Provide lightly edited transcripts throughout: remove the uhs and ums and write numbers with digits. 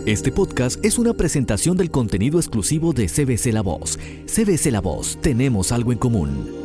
Este podcast es una presentación del contenido exclusivo de CBC La Voz. CBC La Voz, tenemos algo en común.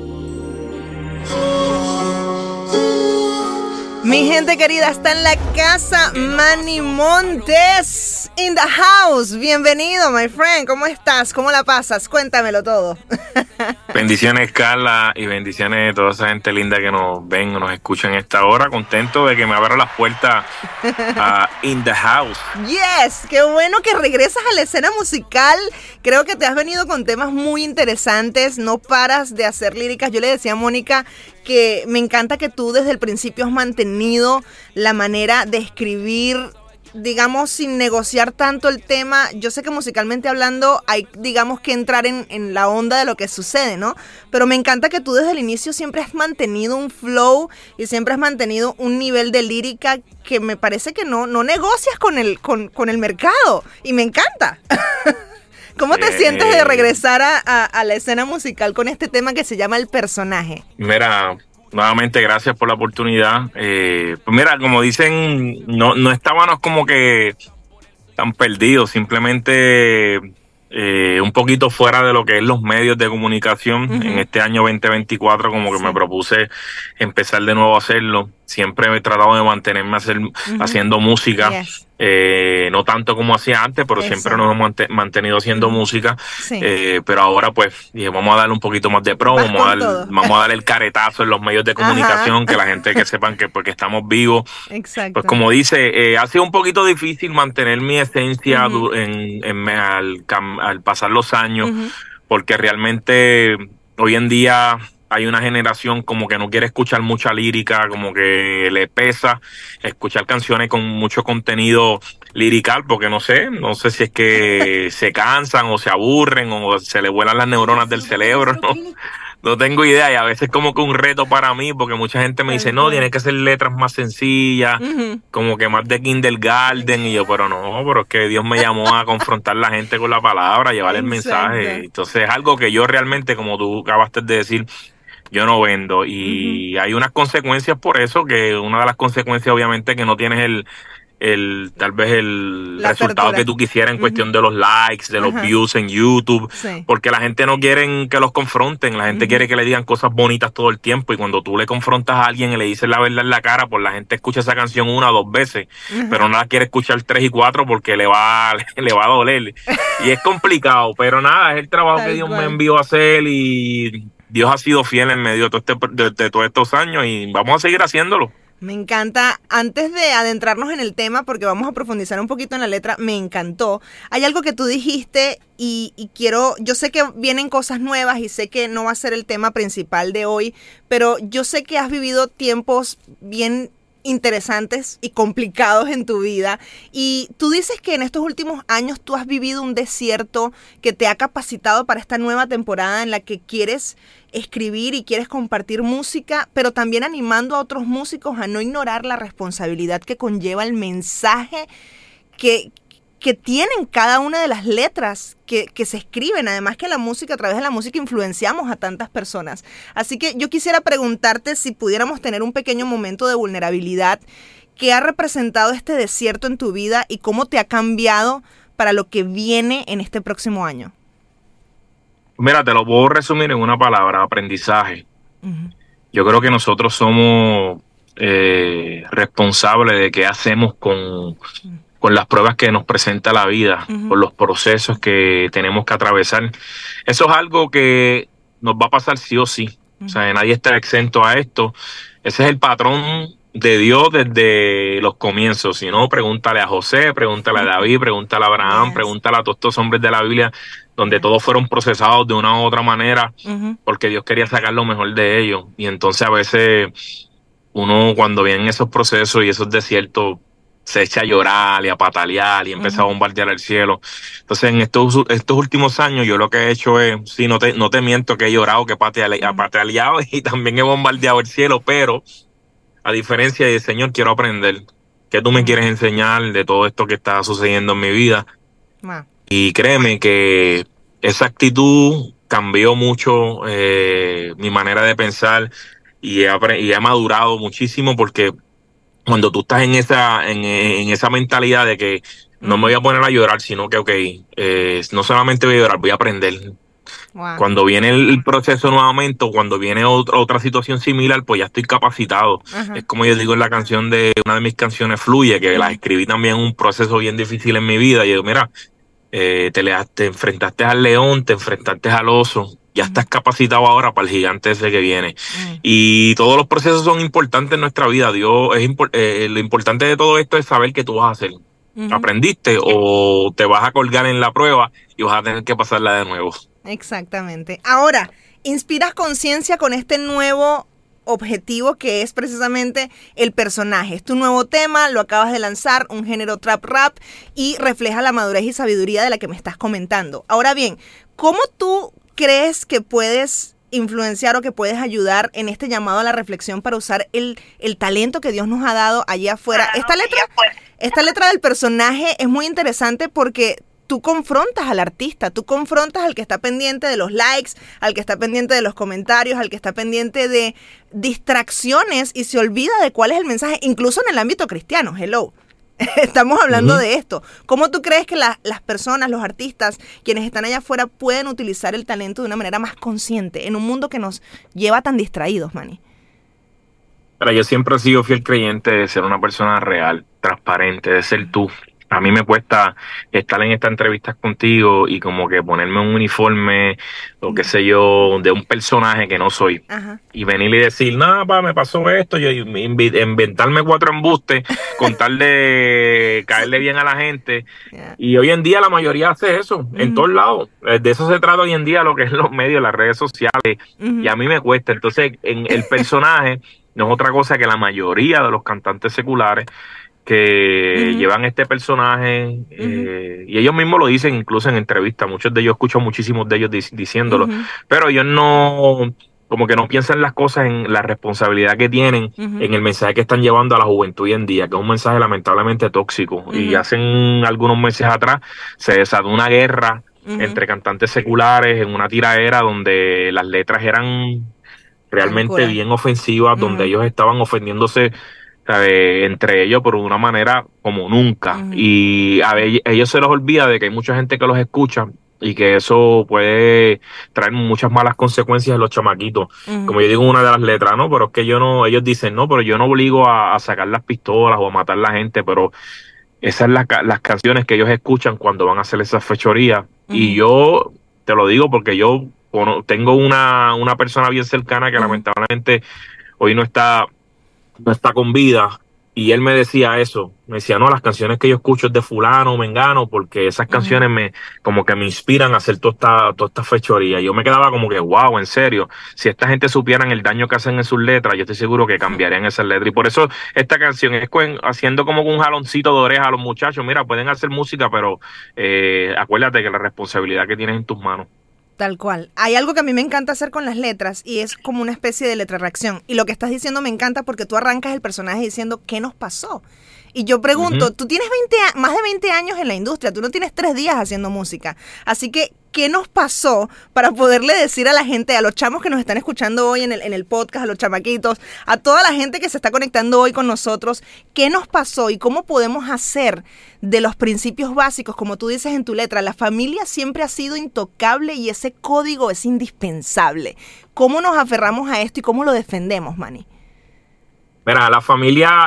Mi gente querida, está en la casa Manny Montes in the house. Bienvenido, my friend. ¿Cómo estás? ¿Cómo la pasas? Cuéntamelo todo. Bendiciones, Carla, y bendiciones a toda esa gente linda que nos ven o nos escucha en esta hora. Contento de que me abra las puertas in the house. Yes, qué bueno que regresas a la escena musical. Creo que te has venido con temas muy interesantes. No paras de hacer líricas. Yo le decía a Mónica que me encanta que tú desde el principio has mantenido la manera de escribir, digamos, sin negociar tanto el tema. Yo sé que musicalmente hablando hay, digamos, que entrar en la onda de lo que sucede, ¿no? Pero me encanta que tú desde el inicio siempre has mantenido un flow y siempre has mantenido un nivel de lírica que me parece que no negocias con el mercado. Y me encanta. ¿Cómo te sientes de regresar a la escena musical con este tema que se llama El Personaje? Mira, nuevamente gracias por la oportunidad. Pues mira, como dicen, no estábamos como que tan perdidos, simplemente un poquito fuera de lo que es los medios de comunicación. Uh-huh. En este año 2024 como que me propuse empezar de nuevo a hacerlo. Siempre he tratado de mantenerme haciendo música. Yes. No tanto como hacía antes, pero siempre nos hemos mantenido haciendo música. Sí. Pero ahora pues dije, vamos a darle un poquito más de promo, vamos a darle el caretazo en los medios de comunicación. Ajá. Que la gente que sepan que porque estamos vivos. Exacto. Pues como dice, ha sido un poquito difícil mantener mi esencia al pasar los años, porque realmente hoy en día hay una generación como que no quiere escuchar mucha lírica, como que le pesa escuchar canciones con mucho contenido lirical, porque no sé si es que se cansan o se aburren o se le vuelan las neuronas del cerebro, no tengo idea, y a veces como que un reto para mí, porque mucha gente me dice, no, tienes que hacer letras más sencillas, como que más de kindergarten, y yo, pero es que Dios me llamó a confrontar a la gente con la palabra, llevar el mensaje. Entonces es algo que yo realmente, como tú acabaste de decir, yo no vendo, y hay unas consecuencias por eso, que una de las consecuencias obviamente que no tienes tal vez el resultado que tú quisieras en cuestión de los likes, de los views en YouTube, porque la gente no quiere que los confronten, la gente quiere que le digan cosas bonitas todo el tiempo, y cuando tú le confrontas a alguien y le dices la verdad en la cara, pues la gente escucha esa canción 1 o 2 veces, pero no la quiere escuchar 3 y 4 porque le va a doler, y es complicado, pero nada, es el trabajo que Dios me envió a hacer, y Dios ha sido fiel en medio de todos estos años, y vamos a seguir haciéndolo. Me encanta. Antes de adentrarnos en el tema, porque vamos a profundizar un poquito en la letra, me encantó. Hay algo que tú dijiste y yo sé que vienen cosas nuevas y sé que no va a ser el tema principal de hoy, pero yo sé que has vivido tiempos bien interesantes y complicados en tu vida, y tú dices que en estos últimos años tú has vivido un desierto que te ha capacitado para esta nueva temporada en la que quieres escribir y quieres compartir música, pero también animando a otros músicos a no ignorar la responsabilidad que conlleva el mensaje que tienen cada una de las letras que se escriben. Además que la música, a través de la música influenciamos a tantas personas. Así que yo quisiera preguntarte si pudiéramos tener un pequeño momento de vulnerabilidad. ¿Qué ha representado este desierto en tu vida y cómo te ha cambiado para lo que viene en este próximo año? Mira, te lo puedo resumir en una palabra: aprendizaje. Uh-huh. Yo creo que nosotros somos responsables de qué hacemos con las pruebas que nos presenta la vida, con los procesos que tenemos que atravesar. Eso es algo que nos va a pasar sí o sí. O sea, nadie está exento a esto. Ese es el patrón de Dios desde los comienzos. Si no, pregúntale a José, pregúntale a David, pregúntale a Abraham, pregúntale a todos estos hombres de la Biblia, donde todos fueron procesados de una u otra manera, porque Dios quería sacar lo mejor de ellos. Y entonces a veces uno, cuando vienen esos procesos y esos desiertos, se echa a llorar y a patalear y empieza a bombardear el cielo. Entonces en estos últimos años yo lo que he hecho es, sí, no te miento, que he llorado, que he pataleado y también he bombardeado el cielo, pero a diferencia de Señor, quiero aprender. ¿Qué tú me quieres enseñar de todo esto que está sucediendo en mi vida? Y créeme que esa actitud cambió mucho mi manera de pensar, y he madurado muchísimo, porque cuando tú estás en esa mentalidad de que No me voy a poner a llorar, sino que, no solamente voy a llorar, voy a aprender. Wow. Cuando viene el proceso nuevamente, o cuando viene otra situación similar, pues ya estoy capacitado. Ajá. Es como yo digo en la canción una de mis canciones, Fluye, que la escribí también en un proceso bien difícil en mi vida. Y yo, mira, te enfrentaste al león, te enfrentaste al oso, ya estás capacitado ahora para el gigante ese que viene. Y todos los procesos son importantes en nuestra vida. Lo importante de todo esto es saber qué tú vas a hacer. ¿Aprendiste o te vas a colgar en la prueba y vas a tener que pasarla de nuevo? Exactamente. Ahora, inspiras conciencia con este nuevo objetivo que es precisamente el personaje. Es tu nuevo tema, lo acabas de lanzar, un género trap rap, y refleja la madurez y sabiduría de la que me estás comentando. Ahora bien, ¿cómo tú crees que puedes influenciar o que puedes ayudar en este llamado a la reflexión para usar el talento que Dios nos ha dado allá afuera? Esta letra del personaje es muy interesante porque tú confrontas al artista, tú confrontas al que está pendiente de los likes, al que está pendiente de los comentarios, al que está pendiente de distracciones y se olvida de cuál es el mensaje, incluso en el ámbito cristiano. Hello. Estamos hablando de esto. ¿Cómo tú crees que las personas, los artistas, quienes están allá afuera, pueden utilizar el talento de una manera más consciente en un mundo que nos lleva tan distraídos, Manny? Pero yo siempre he sido fiel creyente de ser una persona real, transparente, de ser tú. A mí me cuesta estar en estas entrevistas contigo y como que ponerme un uniforme o qué sé yo, de un personaje que no soy. Ajá. Y venir y decir, nada, me pasó esto, yo inventarme 4 embustes, con tal de caerle bien a la gente. Yeah. Y hoy en día la mayoría hace eso, en todos lados. De eso se trata hoy en día lo que es los medios, las redes sociales. Y a mí me cuesta. Entonces, en el personaje no es otra cosa que la mayoría de los cantantes seculares que llevan este personaje, y ellos mismos lo dicen incluso en entrevistas, muchos de ellos, escucho muchísimos de ellos diciéndolo, pero ellos no, como que no piensan las cosas en la responsabilidad que tienen en el mensaje que están llevando a la juventud hoy en día, que es un mensaje lamentablemente tóxico. Y hace algunos meses atrás se desató una guerra entre cantantes seculares en una tiraera donde las letras eran realmente bien ofensivas, donde ellos estaban ofendiéndose entre ellos, pero de una manera como nunca. Y a ellos se les olvida de que hay mucha gente que los escucha y que eso puede traer muchas malas consecuencias a los chamaquitos. Como yo digo en una de las letras, ¿no? Pero es que ellos dicen, no, pero yo no obligo a sacar las pistolas o a matar a la gente, pero esas son las canciones que ellos escuchan cuando van a hacer esas fechorías. Y yo te lo digo porque yo tengo una persona bien cercana que lamentablemente hoy no está con vida, y él me decía eso, me decía, no, las canciones que yo escucho es de fulano, mengano, porque esas canciones como que me inspiran a hacer toda esta fechoría. Yo me quedaba como que, wow, en serio, si esta gente supieran el daño que hacen en sus letras, yo estoy seguro que cambiarían esas letras. Y por eso esta canción es haciendo como un jaloncito de oreja a los muchachos. Mira, pueden hacer música, pero acuérdate que la responsabilidad que tienes en tus manos. Tal cual. Hay algo que a mí me encanta hacer con las letras y es como una especie de letra reacción. Y lo que estás diciendo me encanta porque tú arrancas el personaje diciendo ¿qué nos pasó? Y yo pregunto, tú tienes más de 20 años en la industria, tú no tienes 3 días haciendo música. Así que, ¿qué nos pasó para poderle decir a la gente, a los chamos que nos están escuchando hoy en el podcast, a los chamaquitos, a toda la gente que se está conectando hoy con nosotros, qué nos pasó y cómo podemos hacer de los principios básicos, como tú dices en tu letra? La familia siempre ha sido intocable y ese código es indispensable. ¿Cómo nos aferramos a esto y cómo lo defendemos, Manny? Mira, la familia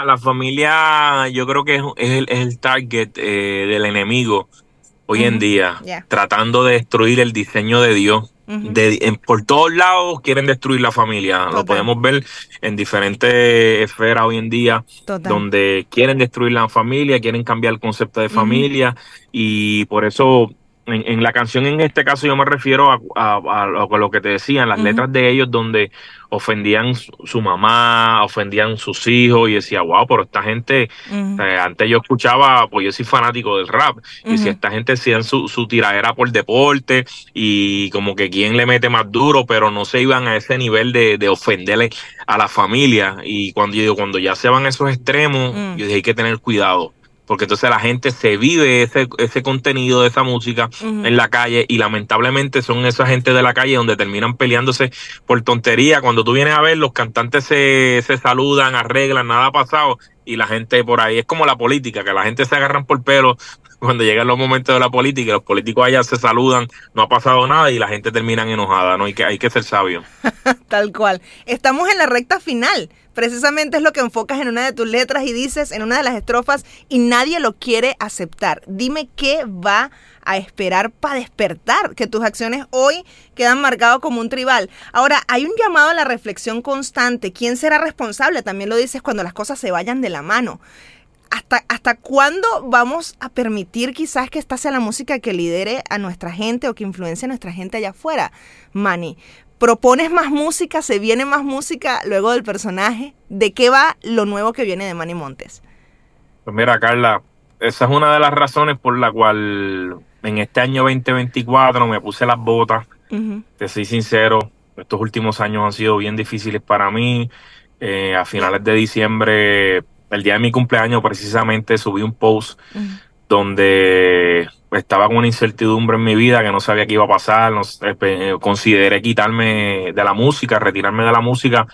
yo creo que es el target del enemigo hoy en día, tratando de destruir el diseño de Dios. Por todos lados quieren destruir la familia. Total. Lo podemos ver en diferentes esferas hoy en día. Total. Donde quieren destruir la familia, quieren cambiar el concepto de familia, y por eso en la canción en este caso yo me refiero a lo que te decían, las letras de ellos donde ofendían su mamá, ofendían sus hijos, y decía, wow, pero esta gente, antes yo escuchaba, pues yo soy fanático del rap, y si esta gente hacían su tiradera por deporte, y como que quién le mete más duro, pero no se iban a ese nivel de ofenderle a la familia. Y cuando ya se van a esos extremos, yo dije, hay que tener cuidado, porque entonces la gente se vive ese contenido de esa música en la calle, y lamentablemente son esa gente de la calle donde terminan peleándose por tontería. Cuando tú vienes a ver, los cantantes se saludan, arreglan, nada ha pasado, y la gente por ahí, es como la política, que la gente se agarran por pelo cuando llegan los momentos de la política, los políticos allá se saludan, no ha pasado nada y la gente termina enojada, ¿no? Hay que ser sabio. Tal cual. Estamos en la recta final. Precisamente es lo que enfocas en una de tus letras y dices en una de las estrofas, y nadie lo quiere aceptar. Dime qué va a esperar para despertar, que tus acciones hoy quedan marcadas como un tribal. Ahora, hay un llamado a la reflexión constante. ¿Quién será responsable? También lo dices cuando las cosas se vayan de la mano. ¿Hasta cuándo vamos a permitir quizás que esta sea la música que lidere a nuestra gente o que influencie a nuestra gente allá afuera? Manny, ¿propones más música? ¿Se viene más música luego del personaje? ¿De qué va lo nuevo que viene de Manny Montes? Pues mira, Carla, esa es una de las razones por la cual en este año 2024 me puse las botas. Te soy sincero, estos últimos años han sido bien difíciles para mí. A finales de diciembre, el día de mi cumpleaños precisamente, subí un post donde estaba con una incertidumbre en mi vida que no sabía qué iba a pasar. Consideré quitarme de la música, retirarme de la música,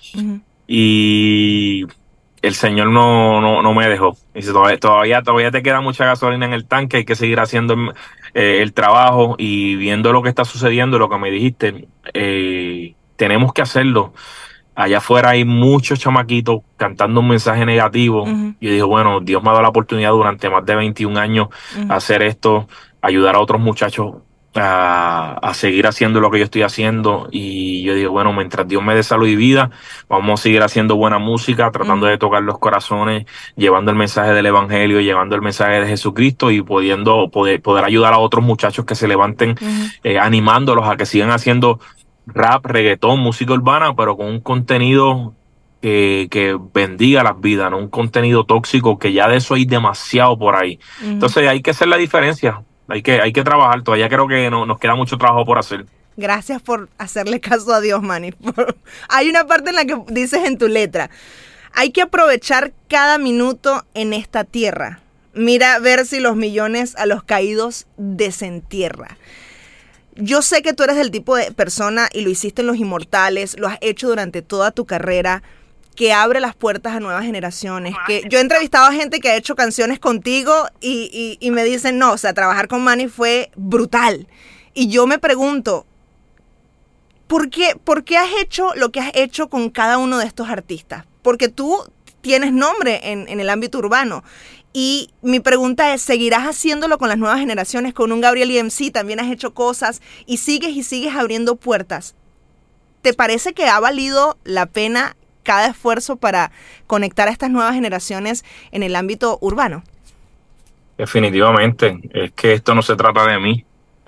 y el Señor no me dejó. Dice, todavía te queda mucha gasolina en el tanque, hay que seguir haciendo el trabajo y viendo lo que está sucediendo, lo que me dijiste, tenemos que hacerlo. Allá afuera hay muchos chamaquitos cantando un mensaje negativo. Y yo digo, bueno, Dios me ha dado la oportunidad durante más de 21 años hacer esto, ayudar a otros muchachos a seguir haciendo lo que yo estoy haciendo. Y yo digo, bueno, mientras Dios me dé salud y vida, vamos a seguir haciendo buena música, tratando de tocar los corazones, llevando el mensaje del evangelio, llevando el mensaje de Jesucristo y poder ayudar a otros muchachos que se levanten, animándolos a que sigan haciendo rap, reggaetón, música urbana, pero con un contenido que bendiga las vidas, no un contenido tóxico, que ya de eso hay demasiado por ahí. Entonces hay que hacer la diferencia, hay que trabajar. Todavía creo que nos queda mucho trabajo por hacer. Gracias por hacerle caso a Dios, Manny. Hay una parte en la que dices en tu letra, hay que aprovechar cada minuto en esta tierra. Mira ver si los millones a los caídos desentierra. Yo sé que tú eres del tipo de persona, y lo hiciste en Los Inmortales, lo has hecho durante toda tu carrera, que abre las puertas a nuevas generaciones. Que yo he entrevistado a gente que ha hecho canciones contigo y me dicen, no, o sea, trabajar con Manny fue brutal. Y yo me pregunto, ¿por qué has hecho lo que has hecho con cada uno de estos artistas? Porque tú tienes nombre en el ámbito urbano. Y mi pregunta es, ¿seguirás haciéndolo con las nuevas generaciones? Con un Gabriel EMC también has hecho cosas y sigues abriendo puertas. ¿Te parece que ha valido la pena cada esfuerzo para conectar a estas nuevas generaciones en el ámbito urbano? Definitivamente. Es que esto no se trata de mí.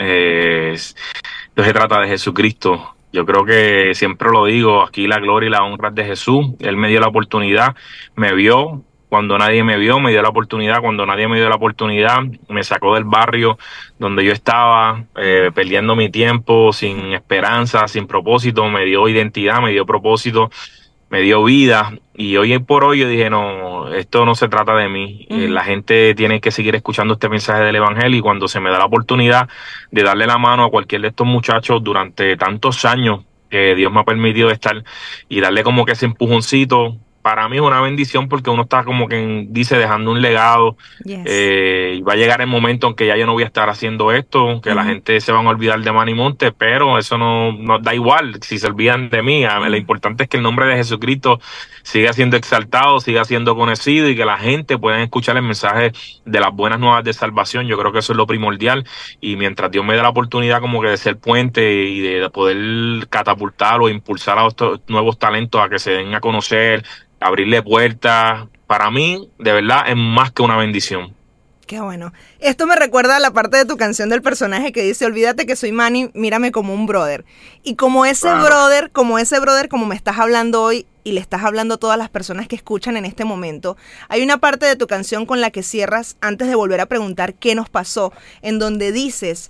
Esto se trata de Jesucristo. Yo creo que siempre lo digo, aquí la gloria y la honra es de Jesús. Él me dio la oportunidad, me vio cuando nadie me vio, me dio la oportunidad cuando nadie me dio la oportunidad, me sacó del barrio donde yo estaba, perdiendo mi tiempo, sin esperanza, sin propósito, me dio identidad, me dio propósito, me dio vida. Y hoy por hoy yo dije, no, esto no se trata de mí. La gente tiene que seguir escuchando este mensaje del evangelio, y cuando se me da la oportunidad de darle la mano a cualquier de estos muchachos durante tantos años que Dios me ha permitido estar, y darle como que ese empujoncito, para mí es una bendición, porque uno está como que dice dejando un legado. Y va a llegar el momento en que ya yo no voy a estar haciendo esto, que la gente se van a olvidar de Manny Montes, pero eso no da igual si se olvidan de mí. Lo importante es que el nombre de Jesucristo siga siendo exaltado, siga siendo conocido, y que la gente pueda escuchar el mensaje de las buenas nuevas de salvación. Yo creo que eso es lo primordial, y mientras Dios me dé la oportunidad como que de ser puente y de poder catapultar o impulsar a estos nuevos talentos a que se den a conocer, abrirle puertas, para mí de verdad es más que una bendición. Qué bueno. Esto me recuerda a la parte de tu canción del personaje que dice, olvídate que soy Manny, mírame como un brother. Y como ese brother, como me estás hablando hoy y le estás hablando a todas las personas que escuchan en este momento, hay una parte de tu canción con la que cierras antes de volver a preguntar qué nos pasó, en donde dices,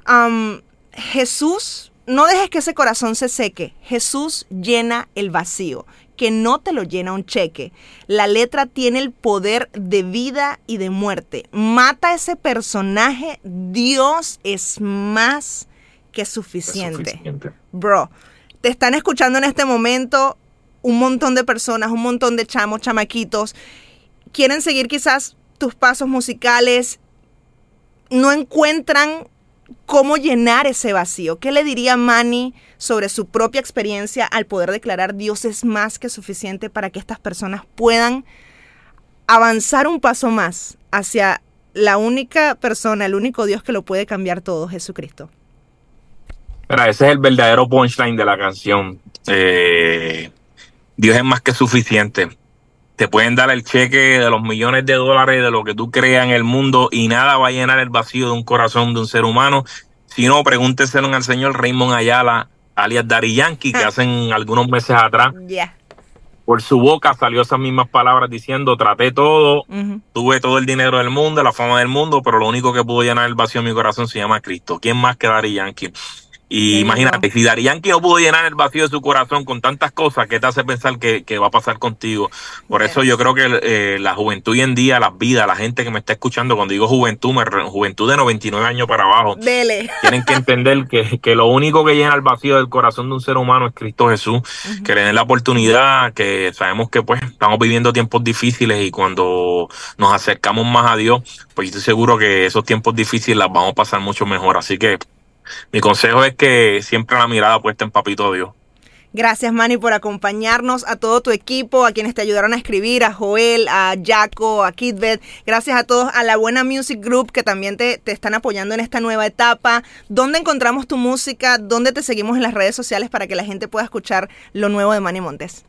Jesús, no dejes que ese corazón se seque, Jesús llena el vacío, que no te lo llena un cheque. La letra tiene el poder de vida y de muerte. Mata a ese personaje, Dios es más que suficiente. Bro, te están escuchando en este momento un montón de personas, un montón de chamaquitos. Quieren seguir quizás tus pasos musicales. no encuentran cómo llenar ese vacío. ¿Qué le diría Manny sobre su propia experiencia al poder declarar Dios es más que suficiente para que estas personas puedan avanzar un paso más hacia la única persona, el único Dios que lo puede cambiar todo, Jesucristo? Mira, ese es el verdadero punchline de la canción. Dios es más que suficiente. Te pueden dar el cheque de los millones de dólares de lo que tú creas en el mundo y nada va a llenar el vacío de un corazón de un ser humano. Si no, pregúnteselo al señor Raymond Ayala, alias Daddy Yankee, que hace algunos meses atrás, por su boca salió esas mismas palabras diciendo: traté todo, tuve todo el dinero del mundo, la fama del mundo, pero lo único que pudo llenar el vacío de mi corazón se llama Cristo. ¿Quién más que Daddy Yankee? Y imagínate, si Daddy Yankee no pudo llenar el vacío de su corazón con tantas cosas, ¿qué te hace pensar que va a pasar contigo? Por eso yo creo que la juventud hoy en día, las vidas, la gente que me está escuchando, cuando digo juventud, juventud de 99 años para abajo, tienen que entender que lo único que llena el vacío del corazón de un ser humano es Cristo Jesús, que le den la oportunidad, que sabemos que pues estamos viviendo tiempos difíciles y cuando nos acercamos más a Dios, pues yo estoy seguro que esos tiempos difíciles las vamos a pasar mucho mejor. Así que mi consejo es que siempre la mirada puesta en Papito Dios. Gracias, Manny, por acompañarnos, a todo tu equipo, a quienes te ayudaron a escribir, a Joel, a Jaco, a Kidbet. Gracias a todos, a la Buena Music Group, que también te están apoyando en esta nueva etapa. ¿Dónde encontramos tu música? ¿Dónde te seguimos en las redes sociales para que la gente pueda escuchar lo nuevo de Manny Montes?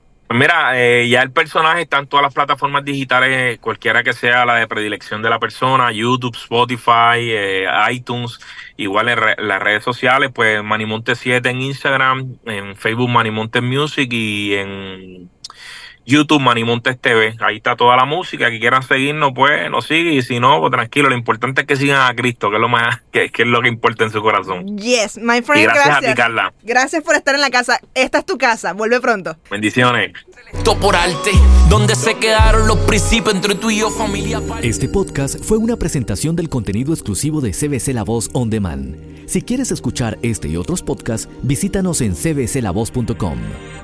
Mira, ya el personaje está en todas las plataformas digitales, cualquiera que sea la de predilección de la persona, YouTube, Spotify, iTunes, igual en las redes sociales, pues Manny Montes 7 en Instagram, en Facebook Manny Montes Music y en YouTube Manny Montes TV. Ahí está toda la música. Que quieran seguirnos, pues nos siguen, y si no, pues tranquilo. Lo importante es que sigan a Cristo, que es lo más, que es lo que importa en su corazón. Yes, my friend. Y gracias a ti, Carla. Gracias por estar en la casa. Esta es tu casa. Vuelve pronto. Bendiciones. Por arte, donde se quedaron los principios entre tú y yo, familia. Este podcast fue una presentación del contenido exclusivo de CBC La Voz On Demand. Si quieres escuchar este y otros podcasts, visítanos en cbclavoz.com.